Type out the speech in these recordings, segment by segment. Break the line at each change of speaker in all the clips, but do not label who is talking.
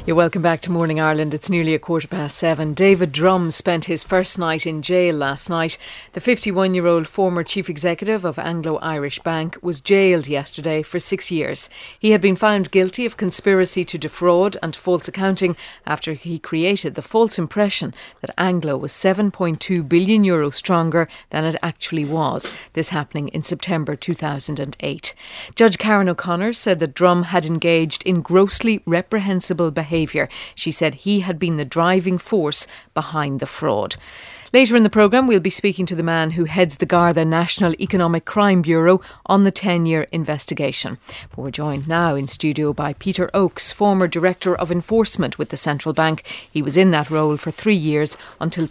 You're welcome back to Morning Ireland. It's nearly 7:15. David Drumm spent his first night in jail last night. The 51-year-old former chief executive of Anglo-Irish Bank was jailed yesterday for 6 years. He had been found guilty of conspiracy to defraud and false accounting after he created the false impression that Anglo was €7.2 billion stronger than it actually was. This happening in September 2008. Judge Karen O'Connor said that Drumm had engaged in grossly reprehensible behaviour. She said he had been the driving force behind the fraud. Later in the programme, we'll be speaking to the man who heads the Garda National Economic Crime Bureau on the 10-year investigation. But we're joined now in studio by Peter Oakes, former Director of Enforcement with the Central Bank. He was in that role for 3 years until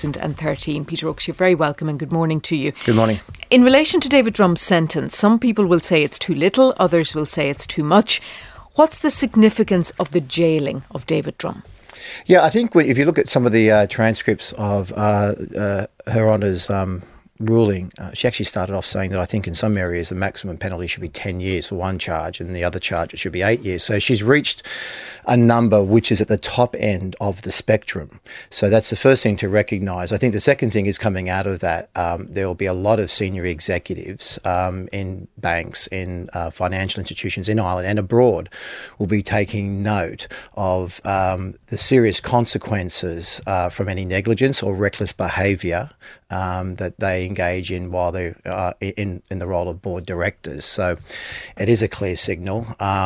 2013. Peter Oakes, you're very welcome and good morning to you.
Good morning.
In relation to David Drumm's sentence, some people will say it's too little, others will say it's too much. What's the significance of the jailing of David Drumm?
Yeah, I think if you look at some of the transcripts of Her Honour's ruling, she actually started off saying that I think in some areas the maximum penalty should be 10 years for one charge and the other charge it should be 8 years. So she's reached a number which is at the top end of the spectrum. So that's the first thing to recognise. I think the second thing is coming out of that, there will be a lot of senior executives in banks, in financial institutions in Ireland and abroad will be taking note of the serious consequences from any negligence or reckless behaviour that they engage in while they're in the role of board directors. So it is a clear signal,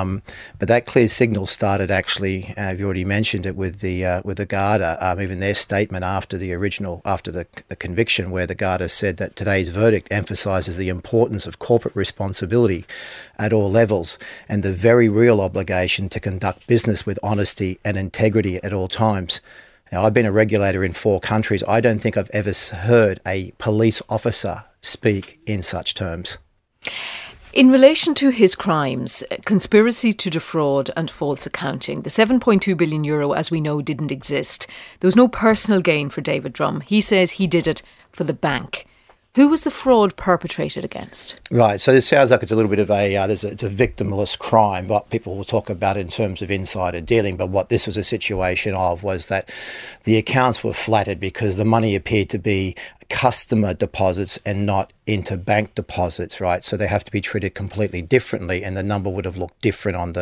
but that clear signal started actually, you've already mentioned it, with the Garda, even their statement after the conviction, where the Garda said that today's verdict emphasises the importance of corporate responsibility at all levels and the very real obligation to conduct business with honesty and integrity at all times. Now, I've been a regulator in 4 countries. I don't think I've ever heard a police officer speak in such terms.
In relation to his crimes, conspiracy to defraud and false accounting, the €7.2 billion, as we know, didn't exist. There was no personal gain for David Drumm. He says he did it for the bank. Who was the fraud perpetrated against? Right,
so this sounds like it's a little bit of it's a victimless crime, what people will talk about in terms of insider dealing, but what this was a situation of was that the accounts were flattered because the money appeared to be customer deposits and not interbank deposits, right? So they have to be treated completely differently, and the number would have looked different on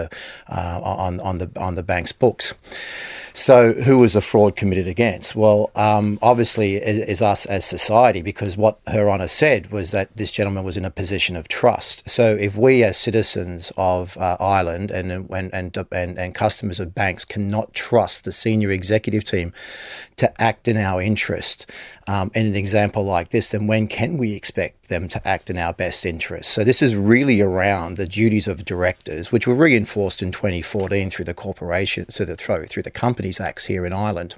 the bank's books. So who was the fraud committed against? Well, obviously is us as society, because what Her Honour said was that this gentleman was in a position of trust. So if we as citizens of Ireland and customers of banks cannot trust the senior executive team to act in our interest, in an example like this, then when can we expect them to act in our best interest? So this is really around the duties of directors, which were reinforced in 2014 through the through the Companies Acts here in Ireland.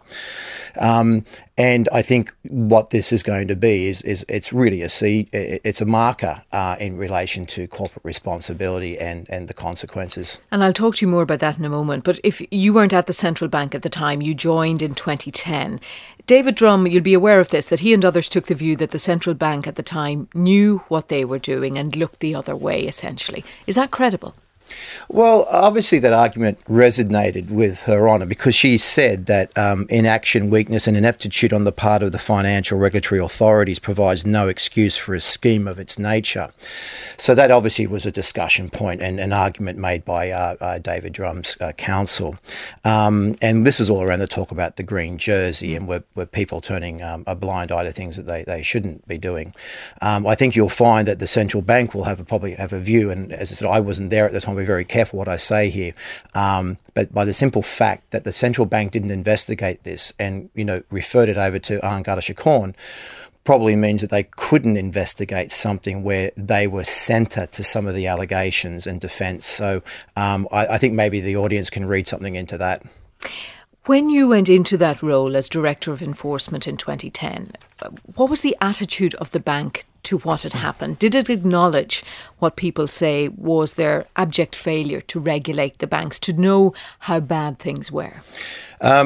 And I think what this is going to be is it's really it's a marker in relation to corporate responsibility and the consequences.
And I'll talk to you more about that in a moment. But if you weren't at the Central Bank at the time, you joined in 2010. David Drumm, you'll be aware of this, that he and others took the view that the Central Bank at the time knew what they were doing and looked the other way, essentially. Is that credible?
Well, obviously that argument resonated with Her Honour because she said that inaction, weakness and ineptitude on the part of the financial regulatory authorities provides no excuse for a scheme of its nature. So that obviously was a discussion point and an argument made by David Drumm's counsel. And this is all around the talk about the green jersey and where people turning a blind eye to things that they shouldn't be doing. I think you'll find that the Central Bank will probably have a view, and as I said, I wasn't there at the time, be very careful what I say here, but by the simple fact that the Central Bank didn't investigate this and referred it over to An Garda Síochána probably means that they couldn't investigate something where they were centre to some of the allegations and defence. So I think maybe the audience can read something into that.
When you went into that role as Director of Enforcement in 2010, what was the attitude of the bank to what had happened? Did it acknowledge what people say was their abject failure to regulate the banks, to know how bad things were?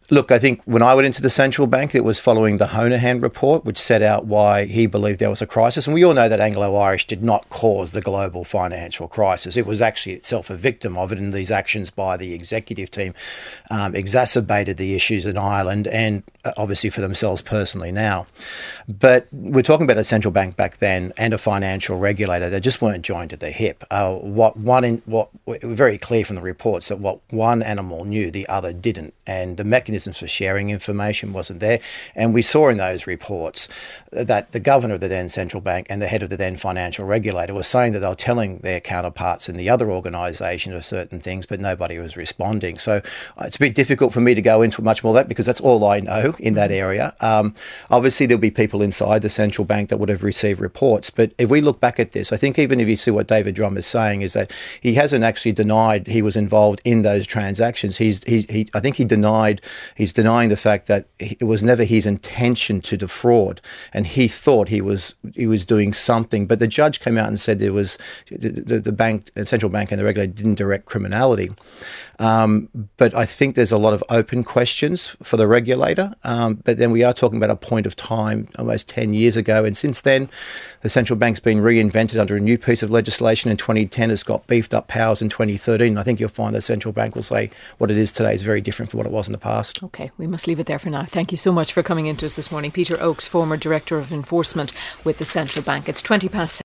Look, I think when I went into the central bank, it was following the Honohan report, which set out why he believed there was a crisis. And we all know that Anglo-Irish did not cause the global financial crisis. It was actually itself a victim of it, and these actions by the executive team exacerbated the issues in Ireland and obviously for themselves personally now. But we're talking about a central bank back then and a financial regulator. They just weren't joined at the hip. What very clear from the reports that what one animal knew, the other didn't, and the mechanisms for sharing information wasn't there. And we saw in those reports that the governor of the then central bank and the head of the then financial regulator were saying that they were telling their counterparts in the other organisation of certain things, but nobody was responding. So it's a bit difficult for me to go into much more of that because that's all I know in that area. Obviously, there'll be people inside the central bank that would have received reports. But if we look back at this, I think even if you see what David Drum is saying is that he hasn't actually denied he was involved in those transactions. I think he's denying the fact that it was never his intention to defraud, and he thought he was doing something. But the judge came out and said there was the central bank and the regulator didn't direct criminality. But I think there's a lot of open questions for the regulator. But then we are talking about a point of time almost 10 years ago, and since then, the central bank's been reinvented under a new piece of legislation in 2010. It's got beefed up powers in 2013. I think you'll find the central bank will say what it is today is very different from what it was in the past.
OK, we must leave it there for now. Thank you so much for coming into us this morning. Peter Oakes, former Director of Enforcement with the Central Bank. It's 7:20.